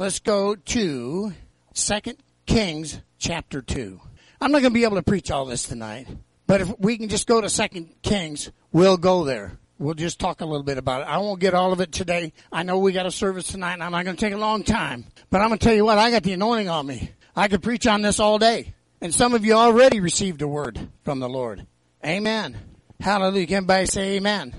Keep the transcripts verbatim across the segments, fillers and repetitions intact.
Let's go to Second Kings chapter two. I'm not going to be able to preach all this tonight, but if we can just go to Second Kings, we'll go there. We'll just talk a little bit about it. I won't get all of it today. I know we got a service tonight, and I'm not going to take a long time. But I'm going to tell you what, I got the anointing on me. I could preach on this all day. And some of you already received a word from the Lord. Amen. Hallelujah. Can everybody say amen?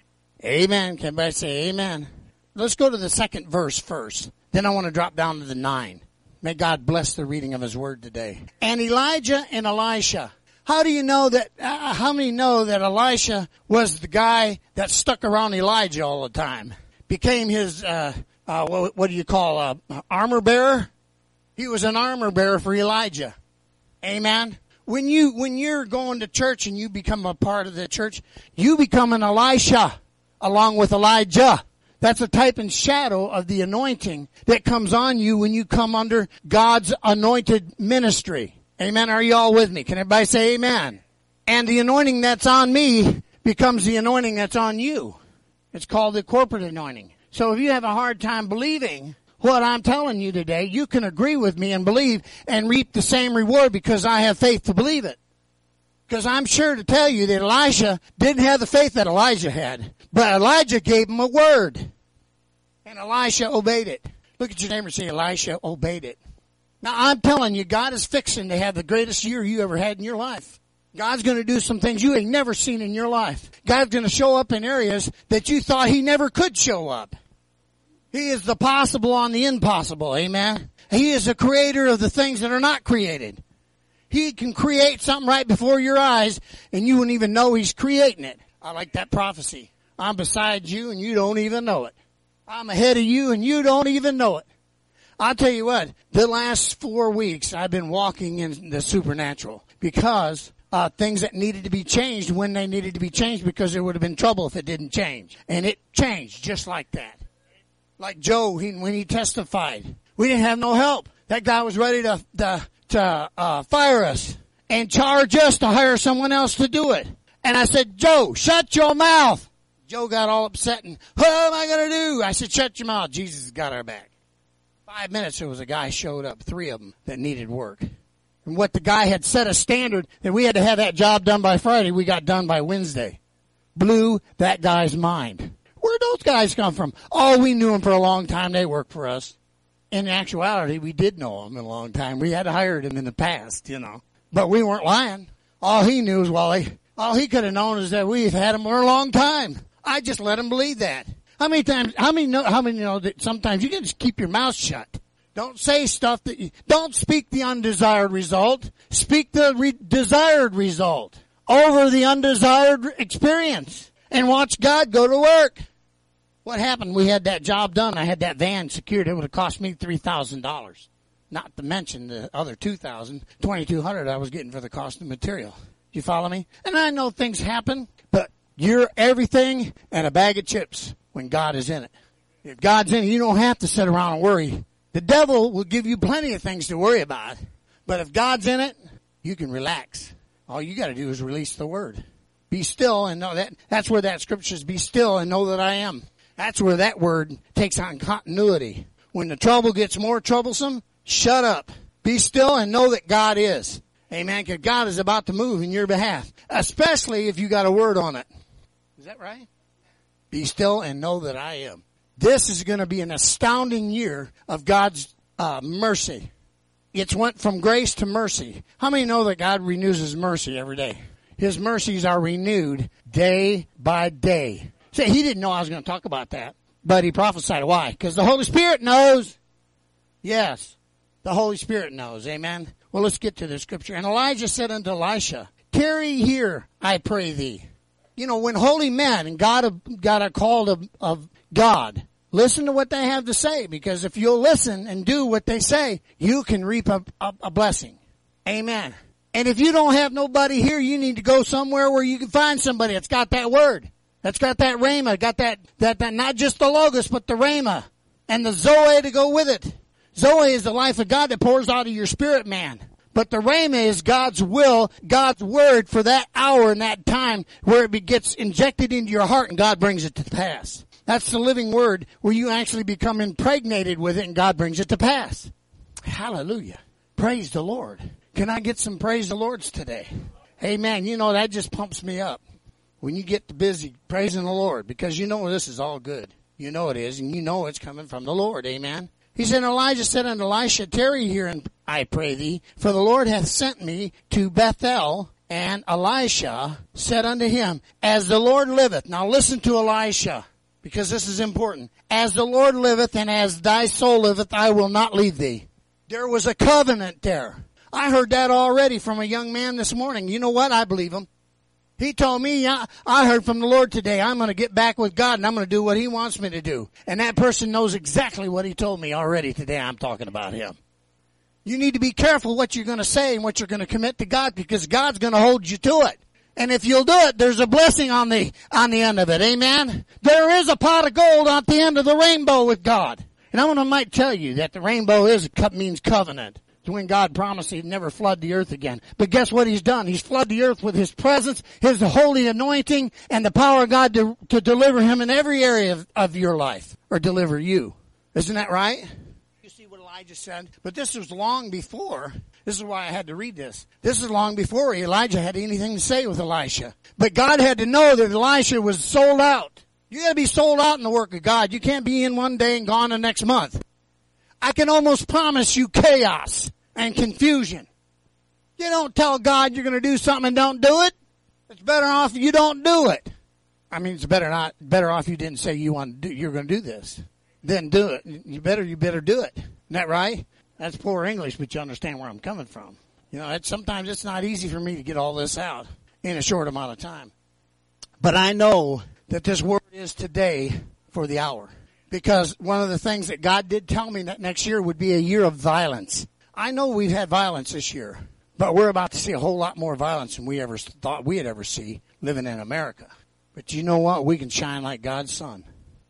Amen. Can everybody say amen? Let's go to the second verse first. Then I want to drop down to the nine. May God bless the reading of his word today. And Elijah and Elisha. How do you know that, uh, how many know that Elisha was the guy that stuck around Elijah all the time? Became his, uh, uh, what, what do you call, uh, armor bearer? He was an armor bearer for Elijah. Amen. When you, when you're going to church and you become a part of the church, you become an Elisha along with Elijah. That's a type and shadow of the anointing that comes on you when you come under God's anointed ministry. Amen. Are you all with me? Can everybody say amen? And the anointing that's on me becomes the anointing that's on you. It's called the corporate anointing. So if you have a hard time believing what I'm telling you today, you can agree with me and believe and reap the same reward because I have faith to believe it. Because I'm sure to tell you that Elisha didn't have the faith that Elijah had. But Elijah gave him a word. And Elisha obeyed it. Look at your neighbor and say, Elisha obeyed it. Now, I'm telling you, God is fixing to have the greatest year you ever had in your life. God's going to do some things you ain't never seen in your life. God's going to show up in areas that you thought he never could show up. He is the possible on the impossible, amen? He is the creator of the things that are not created. He can create something right before your eyes, and you wouldn't even know he's creating it. I like that prophecy. I'm beside you, and you don't even know it. I'm ahead of you, and you don't even know it. I'll tell you what, the last four weeks I've been walking in the supernatural because uh things that needed to be changed when they needed to be changed because there would have been trouble if it didn't change. And it changed just like that. Like Joe, he, when he testified, we didn't have no help. That guy was ready to to, to uh fire us and charge us to hire someone else to do it. And I said, Joe, shut your mouth. Joe got all upset and, what am I going to do? I said, shut your mouth. Jesus got our back. Five minutes, there was a guy showed up, three of them, that needed work. And what the guy had set a standard that we had to have that job done by Friday, we got done by Wednesday. Blew that guy's mind. Where'd those guys come from? Oh, we knew them for a long time. They worked for us. In actuality, we did know them in a long time. We had hired them in the past, you know. But we weren't lying. All he knew is, well, he, all he could have known is that we've had them for a long time. I just let him believe that. How many times, how many know, how many know that sometimes you can just keep your mouth shut? Don't say stuff that you, don't speak the undesired result. Speak the re- desired result over the undesired experience and watch God go to work. What happened? We had that job done. I had that van secured. It would have cost me three thousand dollars. Not to mention the other two thousand dollars, twenty-two hundred dollars I was getting for the cost of material. You follow me? And I know things happen, but you're everything and a bag of chips when God is in it. If God's in it, you don't have to sit around and worry. The devil will give you plenty of things to worry about. But if God's in it, you can relax. All you got to do is release the word. Be still and know that. That's where that scripture is, be still and know that I am. That's where that word takes on continuity. When the trouble gets more troublesome, shut up. Be still and know that God is. Amen. Because God is about to move in your behalf. Especially if you got a word on it. Is that right? Be still and know that I am. This is going to be an astounding year of God's uh, mercy. It's went from grace to mercy. How many know that God renews his mercy every day? His mercies are renewed day by day. See, he didn't know I was going to talk about that, but he prophesied. Why? Because the Holy Spirit knows. Yes, the Holy Spirit knows. Amen. Well, let's get to the scripture. And Elijah said unto Elisha, tarry here, I pray thee. You know, when holy men and God got a call of, of God, listen to what they have to say, because if you'll listen and do what they say, you can reap a, a, a blessing. Amen. And if you don't have nobody here, you need to go somewhere where you can find somebody that's got that word, that's got that rhema, got that, that, that not just the logos, but the rhema and the zoe to go with it. Zoe is the life of God that pours out of your spirit, man. But the rhema is God's will, God's word for that hour and that time where it gets injected into your heart and God brings it to pass. That's the living word where you actually become impregnated with it and God brings it to pass. Hallelujah. Praise the Lord. Can I get some praise the Lords today? Amen. You know, that just pumps me up when you get busy praising the Lord, because you know this is all good. You know it is, and you know it's coming from the Lord. Amen. He said, Elijah said unto Elisha, tarry here, and I pray thee, for the Lord hath sent me to Bethel. And Elisha said unto him, as the Lord liveth. Now listen to Elisha, because this is important. As the Lord liveth, and as thy soul liveth, I will not leave thee. There was a covenant there. I heard that already from a young man this morning. You know what? I believe him. He told me, I, I heard from the Lord today, I'm going to get back with God and I'm going to do what he wants me to do. And that person knows exactly what he told me already today. I'm talking about him. You need to be careful what you're going to say and what you're going to commit to God, because God's going to hold you to it. And if you'll do it, there's a blessing on the, on the end of it. Amen. There is a pot of gold at the end of the rainbow with God. And I want to might tell you that the rainbow is means covenant. It's when God promised he'd never flood the earth again. But guess what he's done? He's flooded the earth with his presence, his holy anointing, and the power of God to, to deliver him in every area of, of your life, or deliver you. Isn't that right? You see what Elijah said? But this was long before. This is why I had to read this. This is long before Elijah had anything to say with Elisha. But God had to know that Elisha was sold out. You got to be sold out in the work of God. You can't be in one day and gone the next month. I can almost promise you chaos and confusion. You don't tell God you're going to do something and don't do it. It's better off you don't do it. I mean, it's better not better off you didn't say you want to do, you're going to do this. Then do it. You better you better do it. Isn't that right? That's poor English, but you understand where I'm coming from. You know, it's, sometimes it's not easy for me to get all this out in a short amount of time. But I know that this word is today for the hour. Because one of the things that God did tell me that next year would be a year of violence. I know we've had violence this year, but we're about to see a whole lot more violence than we ever thought we'd ever see living in America. But you know what? We can shine like God's sun.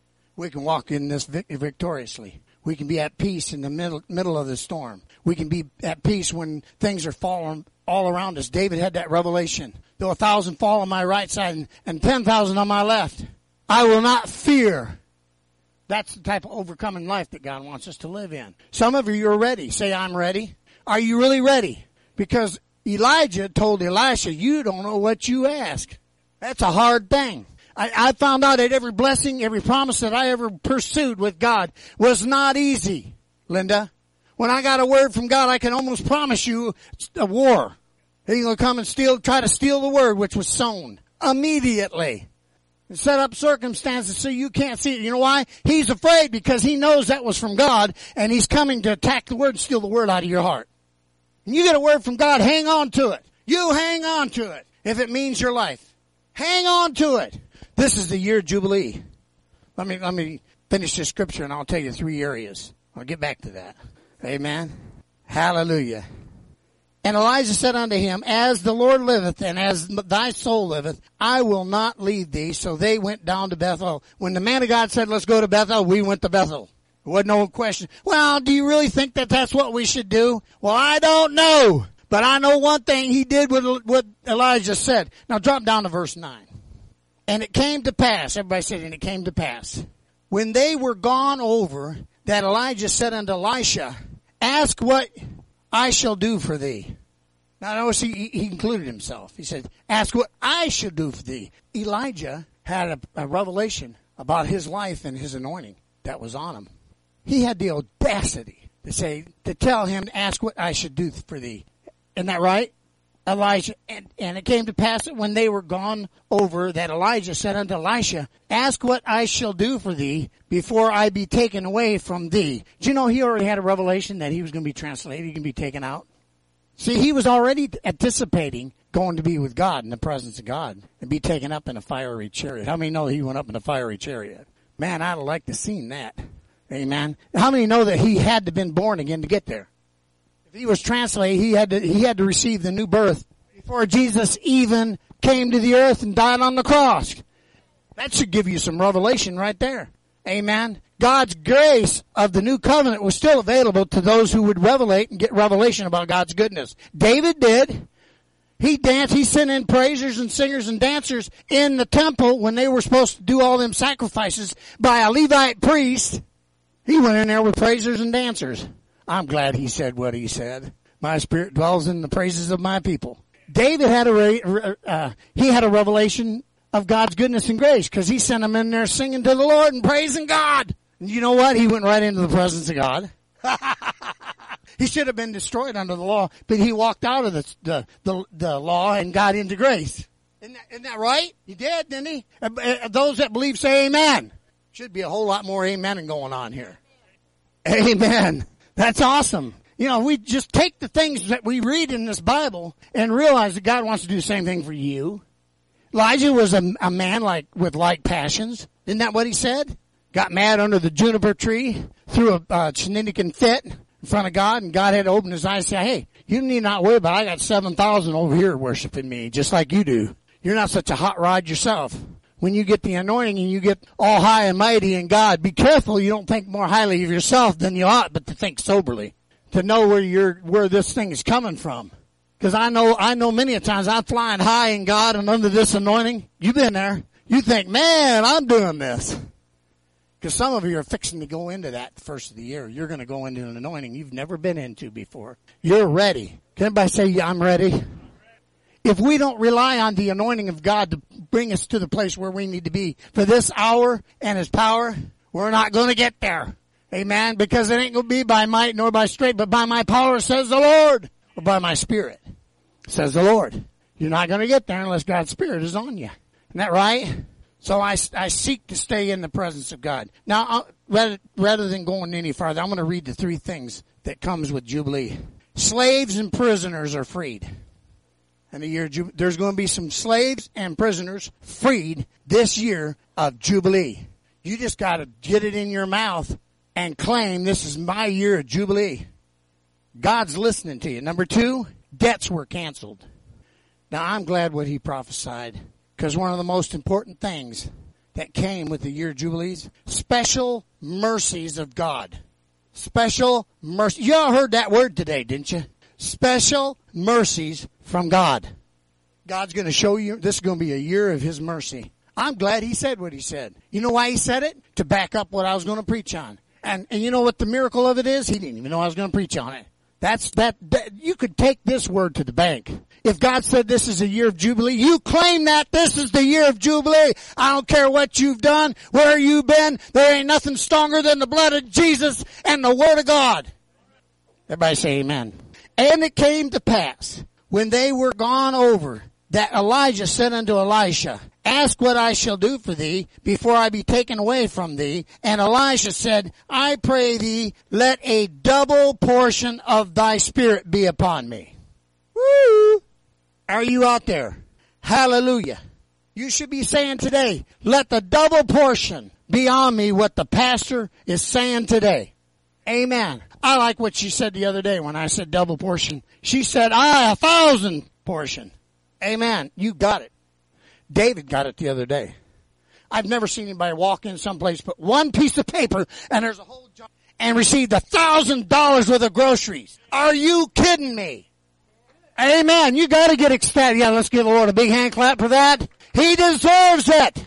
We can walk in this vic- victoriously. We can be at peace in the middle, middle of the storm. We can be at peace when things are falling all around us. David had that revelation. Though a thousand fall on my right side and, and ten thousand on my left, I will not fear. That's the type of overcoming life that God wants us to live in. Some of you are ready. Say, I'm ready. Are you really ready? Because Elijah told Elisha, you don't know what you ask. That's a hard thing. I, I found out that every blessing, every promise that I ever pursued with God was not easy, Linda. When I got a word from God, I can almost promise you a war. He's going to come and steal, try to steal the word which was sown immediately. And set up circumstances so you can't see it. You know why? He's afraid because he knows that was from God, and he's coming to attack the word and steal the word out of your heart. And you get a word from God, hang on to it. You hang on to it if it means your life. Hang on to it. This is the year of Jubilee. Let me, let me finish this scripture and I'll tell you three areas. I'll get back to that. Amen. Hallelujah. And Elijah said unto him, as the Lord liveth, and as thy soul liveth, I will not leave thee. So they went down to Bethel. When the man of God said, let's go to Bethel, we went to Bethel. There wasn't no question. Well, do you really think that that's what we should do? Well, I don't know. But I know one thing, he did what, what Elijah said. Now drop down to verse nine. And it came to pass, everybody said, and it came to pass, when they were gone over, that Elijah said unto Elisha, ask what I shall do for thee. Now notice he, he included himself. He said, ask what I shall do for thee. Elijah had a, a revelation about his life and his anointing that was on him. He had the audacity to say, to tell him, ask what I should do for thee. Isn't that right? Elijah, and, and it came to pass that when they were gone over, that Elijah said unto Elisha, ask what I shall do for thee before I be taken away from thee. Do you know he already had a revelation that he was going to be translated, he can be taken out? See, he was already anticipating going to be with God in the presence of God and be taken up in a fiery chariot. How many know he went up in a fiery chariot? Man, I'd like to have seen that. Amen. How many know that he had to have been born again to get there? If he was translated, he had to, he had to receive the new birth before Jesus even came to the earth and died on the cross. That should give you some revelation right there. Amen. God's grace of the new covenant was still available to those who would revelate and get revelation about God's goodness. David did. He danced, he sent in praisers and singers and dancers in the temple when they were supposed to do all them sacrifices by a Levite priest. He went in there with praisers and dancers. I'm glad he said what he said. My spirit dwells in the praises of my people. David had a, uh, he had a revelation of God's goodness and grace because he sent him in there singing to the Lord and praising God. And you know what? He went right into the presence of God. He should have been destroyed under the law, but he walked out of the the the, the law and got into grace. Isn't that, isn't that right? He did, didn't he? Uh, uh, those that believe say amen. Should be a whole lot more amen going on here. Amen. That's awesome. You know, we just take the things that we read in this Bible and realize that God wants to do the same thing for you. Elijah was a, a man like with like passions. Isn't that what he said? Got mad under the juniper tree, threw a uh, shenanigan fit in front of God, and God had to open his eyes and say, hey, you need not worry about it. I got seven thousand over here worshiping me, just like you do. You're not such a hot rod yourself. When you get the anointing and you get all high and mighty in God, be careful you don't think more highly of yourself than you ought, but to think soberly, to know where you're, where this thing is coming from. Because I know, I know many a times I'm flying high in God and under this anointing. You've been there. You think, man, I'm doing this. Because some of you are fixing to go into that the first of the year. You're going to go into an anointing you've never been into before. You're ready. Can everybody say, yeah, I'm ready? If we don't rely on the anointing of God to bring us to the place where we need to be for this hour and his power, we're not going to get there. Amen? Because it ain't going to be by might nor by strength, but by my power, says the Lord. Or by my spirit, says the Lord. You're not going to get there unless God's spirit is on you. Isn't that right? So I, I seek to stay in the presence of God. Now, I'll, rather, rather than going any farther, I'm going to read the three things that comes with Jubilee. Slaves and prisoners are freed. And the year, there's going to be some slaves and prisoners freed this year of Jubilee. You just got to get it in your mouth and claim this is my year of Jubilee. God's listening to you. Number two, debts were canceled. Now, I'm glad what he prophesied. Because one of the most important things that came with the year of Jubilees, special mercies of God. Special mercy. You all heard that word today, didn't you? Special mercies from God. God's going to show you, this is going to be a year of his mercy. I'm glad he said what he said. You know why he said it? To back up what I was going to preach on. And, and you know what the miracle of it is? He didn't even know I was going to preach on it. That's that, that, you could take this word to the bank. If God said this is a year of Jubilee, you claim that this is the year of Jubilee. I don't care what you've done, where you've been. There ain't nothing stronger than the blood of Jesus and the word of God. Everybody say amen. And it came to pass, when they were gone over, that Elijah said unto Elisha, ask what I shall do for thee before I be taken away from thee. And Elisha said, I pray thee, let a double portion of thy spirit be upon me. Woo! Are you out there? Hallelujah. You should be saying today, let the double portion be on me, what the pastor is saying today. Amen. I like what she said the other day when I said double portion. She said, I, a thousand portion. Amen. You got it. David got it the other day. I've never seen anybody walk in someplace, put one piece of paper, and there's a whole jar, and received a thousand dollars worth of groceries. Are you kidding me? Amen. You got to get ecstatic. Yeah, let's give the Lord a big hand clap for that. He deserves it.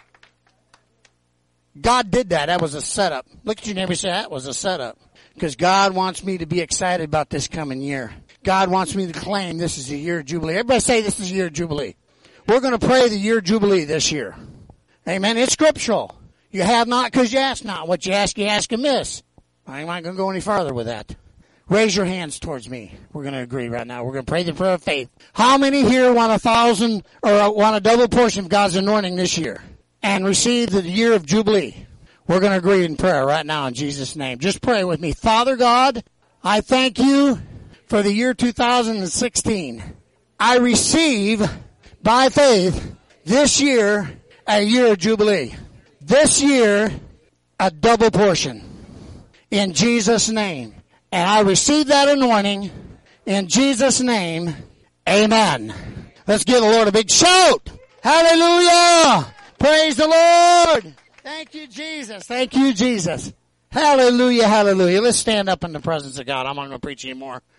God did that. That was a setup. Look at your neighbor and say, that was a setup. Because God wants me to be excited about this coming year. God wants me to claim this is a year of Jubilee. Everybody say this is a year of Jubilee. We're going to pray the year of Jubilee this year. Amen. It's scriptural. You have not because you ask not. What you ask, you ask amiss. I'm not going to go any farther with that. Raise your hands towards me. We're going to agree right now. We're going to pray the prayer of faith. How many here want a thousand or want a double portion of God's anointing this year and receive the year of Jubilee? We're going to agree in prayer right now in Jesus' name. Just pray with me. Father God, I thank you for the year two thousand sixteen. I receive by faith this year a year of Jubilee. This year a double portion in Jesus' name. And I receive that anointing in Jesus' name. Amen. Let's give the Lord a big shout. Hallelujah. Praise the Lord. Thank you, Jesus. Thank you, Jesus. Hallelujah, hallelujah. Let's stand up in the presence of God. I'm not going to preach anymore.